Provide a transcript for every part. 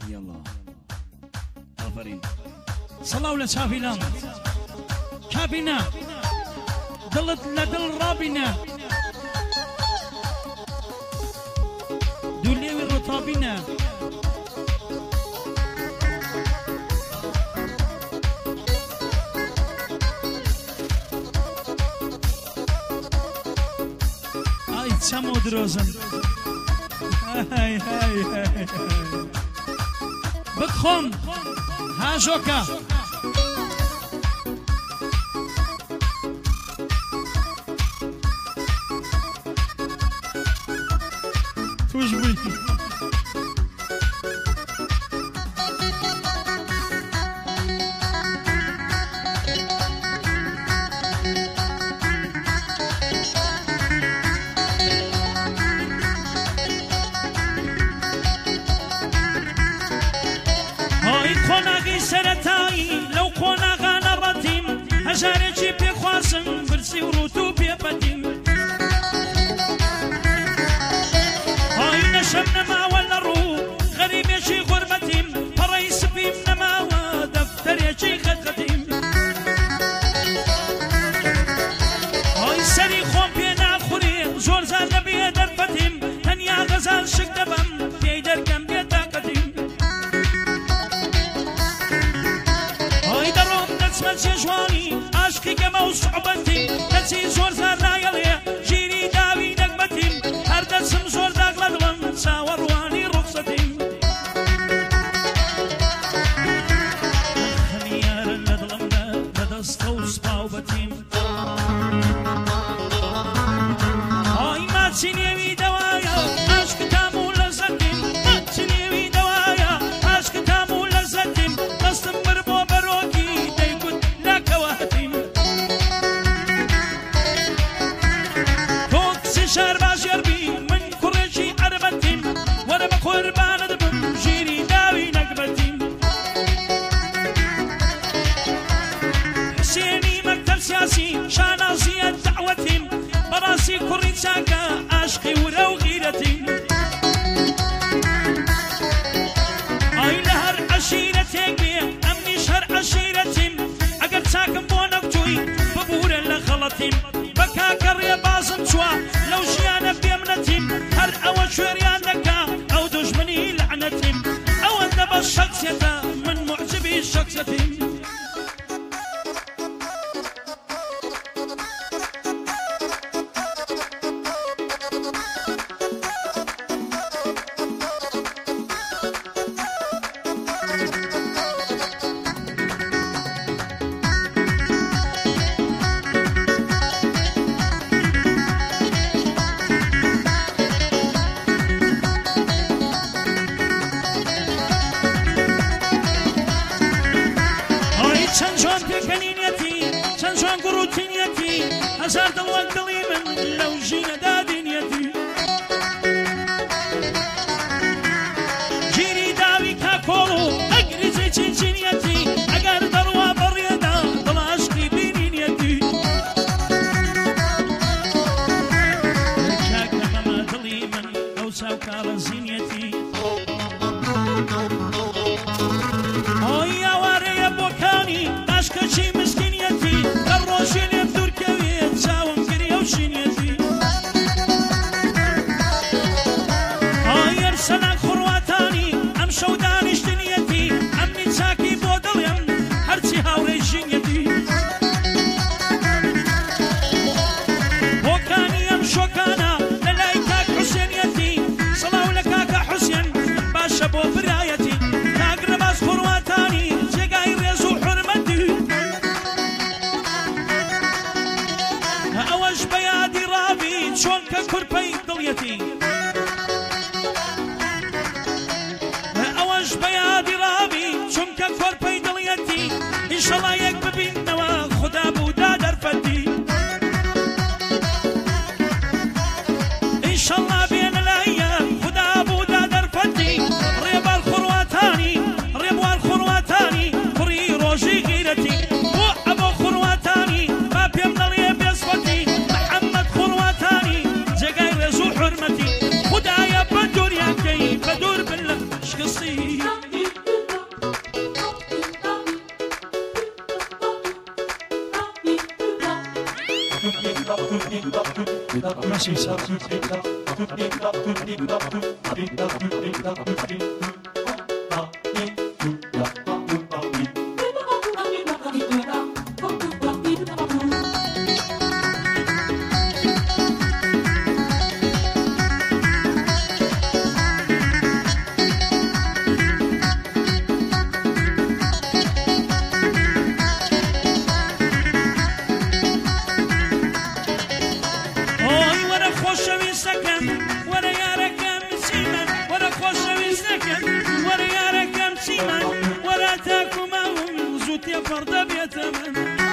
يلا آفرین صلاة ولا شافيلان كابينا ضلت لدل رابنا دوليوي رطابنا اي تسمو دروزن هاي هاي هاي بدخم هاجوكا توجبي سرتاي لو كنا غانا رتيم هجاري بخواسم برسي وروتو بيبتيم هاي نشمنا ما ولا رو غريب يجي غربتيم فريس بيمنا ما ودفتر يجي خدتيم هاي سري خوم بينا خوري زور زال نبي درفتيم تنيا غزال شكدبم بيدر كم بيتاقتيم اسمع جواني عشقي كما وصعبتي نسي زور زار رايلي جيري داوي نقبتي هرد اسم زور داغلا دوان ساور واني رخصتي خميار ندلمنا ندستو صباوبتي هاي ما تسينيوي دوايا عشق تامو لزتي ما تسينيوي دوايا عشق تامو لزتي قصد بربو بروكي شهر باجر بي من كرشي عربتيم وانا بقربان دبم جيري داوي نقبتيم حسيني مكتب سياسي شانازية دعوتيم براسي كرين ساكا عشقي ولو غيرتيم اي لهر عشيرتك بي امني شهر عشيرتيم اقل ساكن بونكتوي ببورا لغلطيم بكاكر يا بازم شوا لو جيانا بيمنتيم هر اول شوريان لكا او دجمني لعنتيم او النبى الشخصية من معجبي شخصيتيم هزار دلوك دليمن لو جينا دا دنيتي جيري داوي كاكولو اقرزي تنشينيتي اقار دروا بريدا دلاشقي بنينيتي رجاك ماما دليمن او ساوكا رزينيتي هاي يا واري يا بوكاني داشكشي مسكينيتي الروشيني سنة خرواتاني أم شوداني اشتنيتي أمني ساكي بودليم هرسي هاوري جينيتي بوكاني أم شوكانا للايكاك حسينيتي صلاو لكاك حسين باشا بو برايتي كاك رباس خرواتاني زيقاي ريزو حرمتي أوش بيادي رابي شون ككربي دليتي بيادي رابي شمك كور بيدليتي إن شاء الله يكبر بيننا خدا بودا درفتي إن شاء الله بين الأيام خدا بودا درفتي ريبا الخرواتاني ريبا الخرواتاني فري روجي غيرتي وأبو خرواتاني ما بيمنا لي بيصفتي محمد خرواتاني زقاي رزو حرمتي خدا يا بدور يا كي بدور بالله شقصي بەخشیسە فرد بيتمن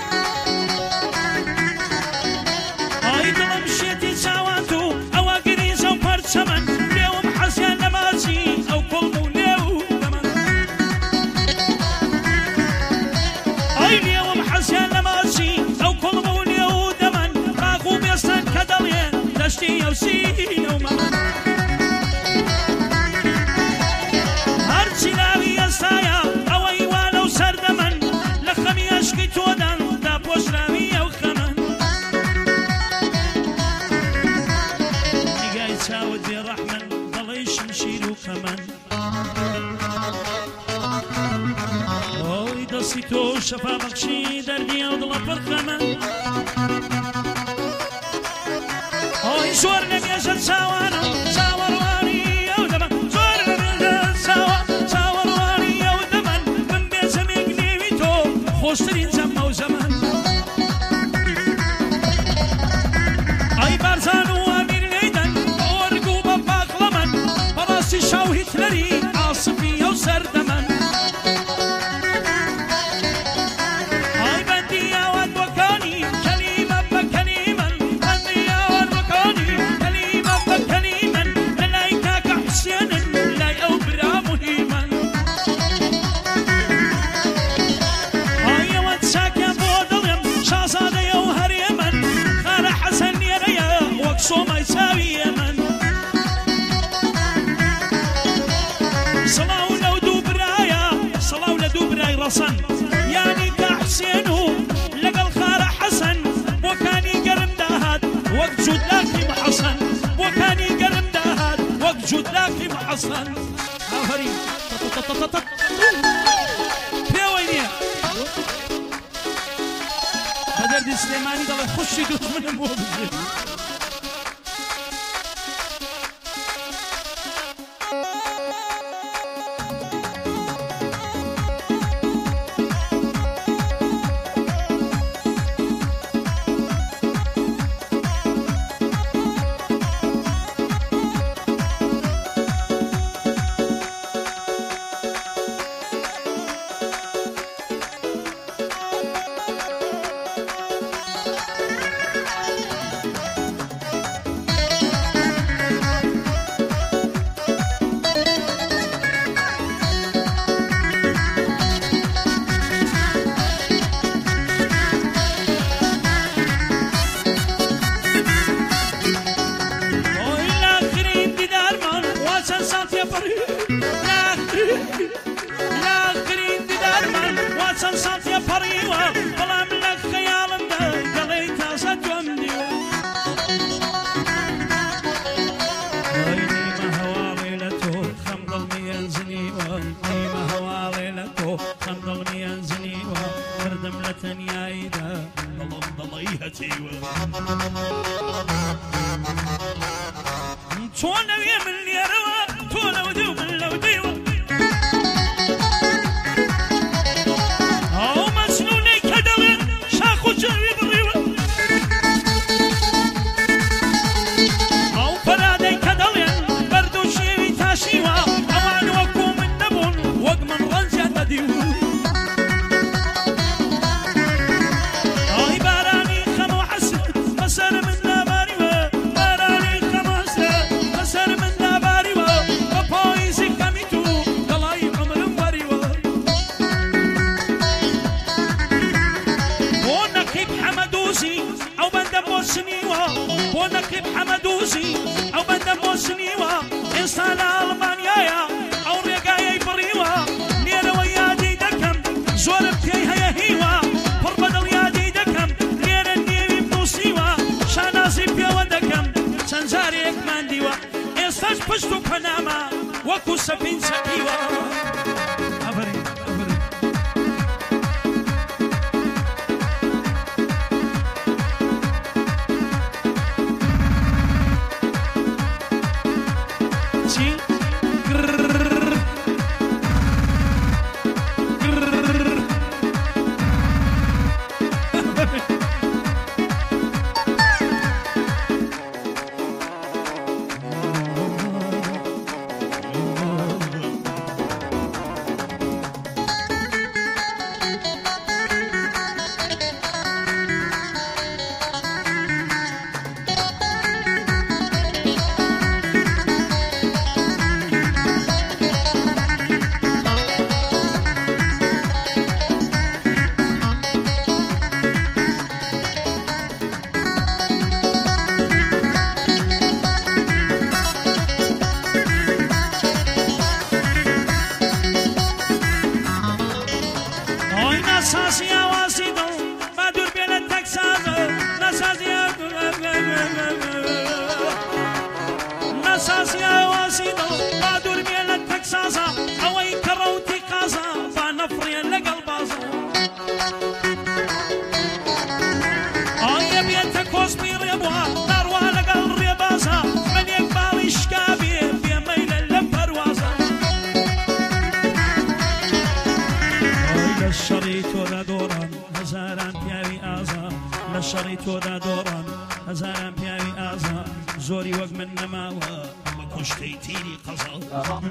هاي دلم شيتي ساواتو اواقري زو برسمن اليوم حسين لماسي او كل موليو دمن هاي اليوم حسين لماسي او كل موليو دمن باقو بيستن كدلين دشتي او سين ومن هرشي لاوي يستايا او ايوانو سردمن عشقی تو دن دا پشرامی او خمن نگای چاود بی رحمن دلیش مشیر و خمن اوی دستی تو شفا بخشی دردی او دل پر خمن اوی زور نمیشد چاوانم چاوروانی او دمن زور نمیشد چاوروانی او دمن من بیزم اگنیوی تو خوشترین زمان و زمان ای برزان و امیر لیدن ارگو با باقلمن براسی شاو هیتلری عاصفی و سردمن ای بندی آواد بکانی کلیمم بکلیمن بندی آواد بکانی کلیمم بکلیمن لنای تاک حسینن لای او برا مهیمن شازادة يو هريمن خال حسن يريا وقصو ما يساوي يمن صلاو لو دوبرايا صلاو لدوبراي رصن يعني كحسينو لقى الخال حسن وكاني قرم داهات وقت جود لاكي محصن وكاني قرم داهات وقت جود لاكي محصن آفرين يا ويني بدر سليماني ضل خشي دوت من الموضوع پەنامە وەکو سەپین سەقیوە ئەبەرین چی؟ شەڕی تۆدا دۆڕان هەزاران پیاوی ئازا زۆری وەک من نەماوە بە کوشتەی تیری قەزاڵ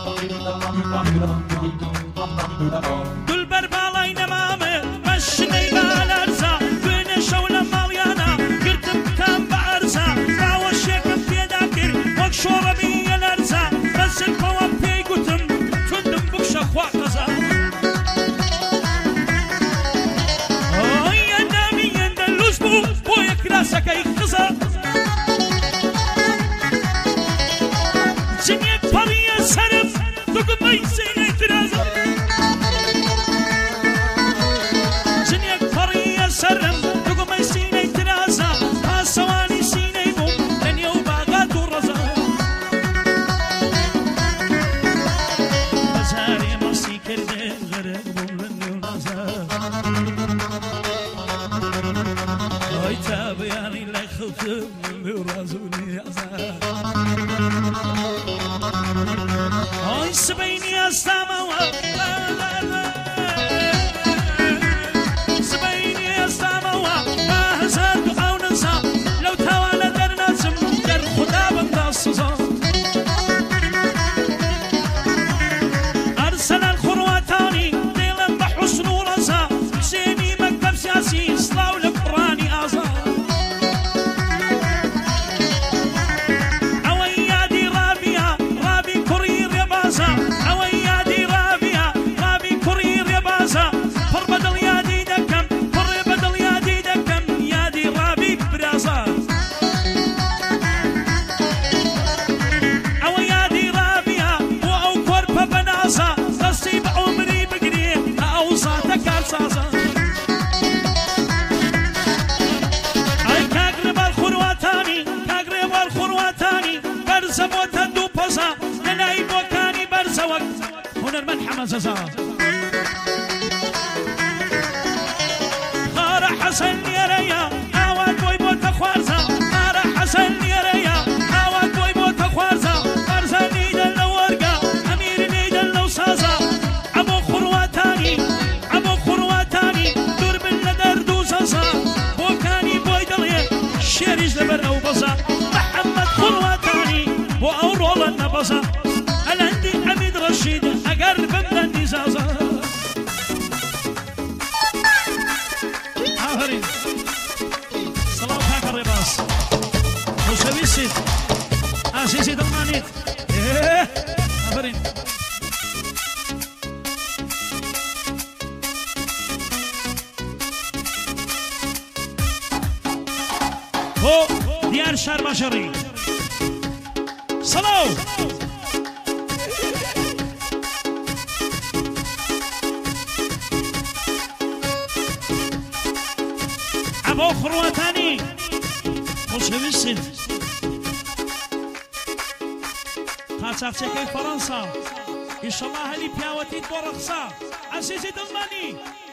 دولبەر باڵای نەمامێ بە شنەی بالەرزە دوێنێ شەو لە ماڵیانە گرتم کام بە ئەرزە ڕاوەشێکم پێدا کرد وەک شۆڕەبی یەلەرزە بەزرپەوە پێی گوتم توندم بکشە خوا قەزا سەکەی قزە جنێک پەڕیە سەرم دوگمەی سینەی درازە جنێک پەڕیە سەرم دوگمەی سینەی درازە پاسەوانی سینەی بووم لە نێو باغات و ڕەزە هەزارێ مەسی کردێ غەرق بووم لە نێو نازە تا بياني لا خلقم من رازوني عزاز هاي سبيني استموا سبيني استموا ما هزار دعاو ننسى لو توالى در نازم در خدا بنداسزا أرسل الخرواتاني ديلا بحسن ورزا حسيني مكتب سياسي صلاو لقراني آزا هنرمند حمزة غار حسن يريا عواد بوي بوت خوارزا غار حسن يريا عواد بوي بوت خوارزا فرزا نيد الورقة أمير نيد الوصازا أبو خرواتاني دور من لدر دوزازا بوكاني بوي دليل شيريز لبر أو بزا محمد خرواتاني وأورول النبزا الهندي عميد رشيد أقرب من النزازة آخرين صلاة حق الرباص وشويسيد آسيسي دمانيت آخرين هو ديار شهر بشري صلاة أبو خرواتاني خوشويسين چاخچەکەی فەڕەنسا ئیشەڵڵا هەلی پیاوەتی بۆ ڕەخسا عەزیزی دڵمانی